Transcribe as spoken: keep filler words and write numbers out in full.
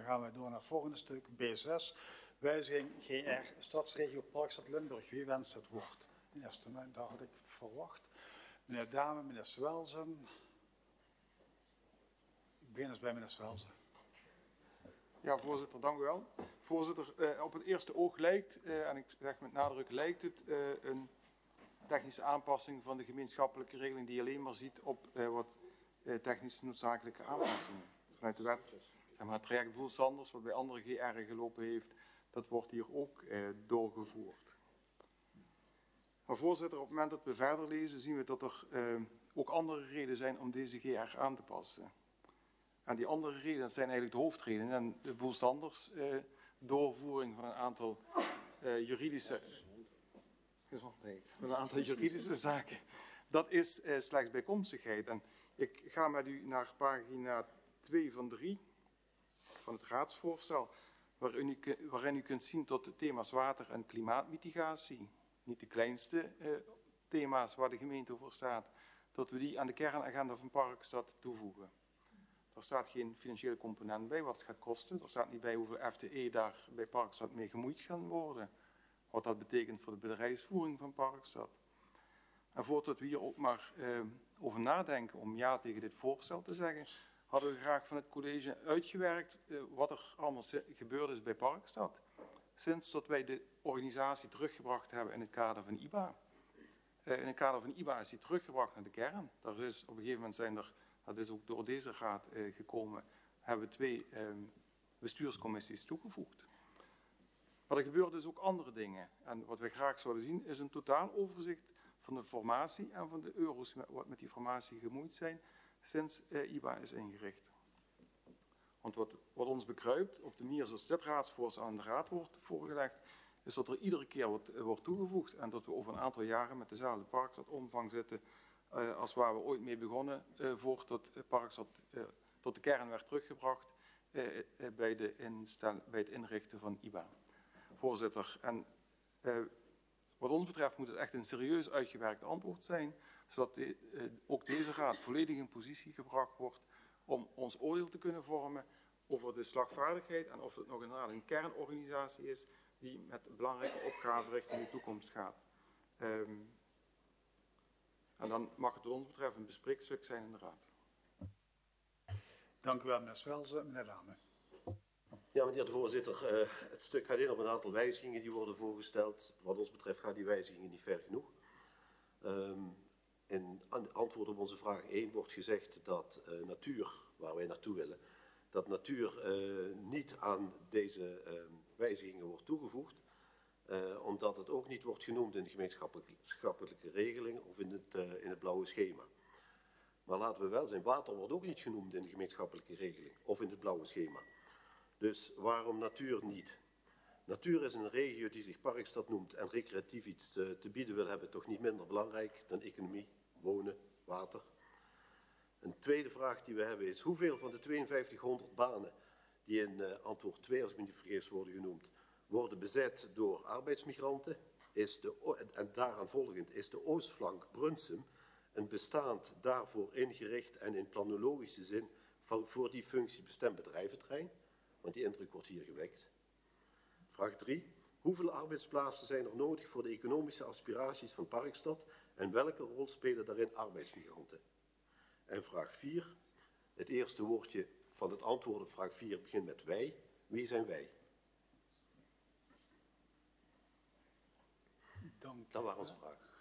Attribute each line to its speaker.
Speaker 1: gaan we door naar het volgende stuk, B zes. Wijziging G R, Stadsregio Parkstad Limburg. Wie wenst het woord? In eerste moment, daar had ik verwacht. Meneer Dame, meneer Swelsen. Ik begin eens bij meneer Swelsen.
Speaker 2: Ja, voorzitter, dank u wel. Voorzitter, eh, op het eerste oog lijkt, eh, en ik zeg met nadruk lijkt het, eh, een technische aanpassing van de gemeenschappelijke regeling die je alleen maar ziet op eh, wat eh, technisch noodzakelijke aanpassingen. Vanuit de wet, zeg maar, het traject Boel Sanders, wat bij andere G R gelopen heeft, dat wordt hier ook eh, doorgevoerd. Maar voorzitter, op het moment dat we verder lezen, zien we dat er eh, ook andere redenen zijn om deze G R aan te passen. En die andere redenen zijn eigenlijk de hoofdredenen. En de Boel Sanders eh, doorvoering van een aantal uh, juridische, nee, van een aantal juridische zaken. Dat is uh, slechts bijkomstigheid. En ik ga met u naar pagina twee van drie van het raadsvoorstel, waarin u, waarin u kunt zien dat de thema's water- en klimaatmitigatie, niet de kleinste uh, thema's waar de gemeente voor staat, dat we die aan de kernagenda van Parkstad toevoegen. Er staat geen financiële component bij wat het gaat kosten. Er staat niet bij hoeveel F T E daar bij Parkstad mee gemoeid gaan worden. Wat dat betekent voor de bedrijfsvoering van Parkstad. En voordat we hier ook maar eh, over nadenken om ja tegen dit voorstel te zeggen, hadden we graag van het college uitgewerkt eh, wat er allemaal gebeurd is bij Parkstad. Sinds dat wij de organisatie teruggebracht hebben in het kader van I B A. Uh, in het kader van I B A is die teruggebracht naar de kern. Daar is, op een gegeven moment zijn er, dat is ook door deze raad uh, gekomen, hebben we twee uh, bestuurscommissies toegevoegd. Maar er gebeuren dus ook andere dingen. En wat wij graag zouden zien is een totaal overzicht van de formatie en van de euro's wat met die formatie gemoeid zijn sinds uh, I B A is ingericht. Want wat, wat ons bekruipt, op de manier zoals dit raadsvoorstel aan de raad wordt voorgelegd, is dat er iedere keer wordt, uh, wordt toegevoegd en dat we over een aantal jaren met dezelfde Parkstad-omvang zitten uh, als waar we ooit mee begonnen, uh, voordat uh, Parkstad uh, tot de kern werd teruggebracht uh, uh, bij, de instel, bij het inrichten van I B A. Voorzitter, en uh, wat ons betreft moet het echt een serieus uitgewerkt antwoord zijn, zodat de, uh, ook deze raad volledig in positie gebracht wordt om ons oordeel te kunnen vormen over de slagvaardigheid en of het nog inderdaad een kernorganisatie is die met belangrijke opgaven richting de toekomst gaat. Um, en dan mag het wat ons betreft een bespreekstuk zijn in de raad.
Speaker 1: Dank u wel, meneer Swelsen. Meneer Dame.
Speaker 3: Ja, meneer de voorzitter, uh, het stuk gaat in op een aantal wijzigingen die worden voorgesteld. Wat ons betreft gaan die wijzigingen niet ver genoeg. Um, in antwoord op onze vraag één wordt gezegd dat uh, natuur, waar wij naartoe willen, dat natuur uh, niet aan deze uh, wijzigingen wordt toegevoegd, uh, omdat het ook niet wordt genoemd in de gemeenschappelijke regeling of in het, uh, in het blauwe schema. Maar laten we wel zijn, water wordt ook niet genoemd in de gemeenschappelijke regeling of in het blauwe schema. Dus waarom natuur niet? Natuur is een regio die zich Parkstad noemt en recreatief iets te, te bieden wil hebben, toch niet minder belangrijk dan economie, wonen, water. Een tweede vraag die we hebben is, hoeveel van de tweeënvijftighonderd banen die in uh, antwoord twee, als ik me niet vergis, worden genoemd, worden bezet door arbeidsmigranten? Is de, en daaraan volgend is de oostflank Brunsum een bestaand, daarvoor ingericht en in planologische zin van, voor die functie bestemd bedrijventerrein? Want die indruk wordt hier gewekt. Vraag drie. Hoeveel arbeidsplaatsen zijn er nodig voor de economische aspiraties van Parkstad en welke rol spelen daarin arbeidsmigranten? En vraag vier. Het eerste woordje van het antwoord op vraag vier begint met wij. Wie zijn wij?
Speaker 1: Dank
Speaker 3: Dat waren onze vragen.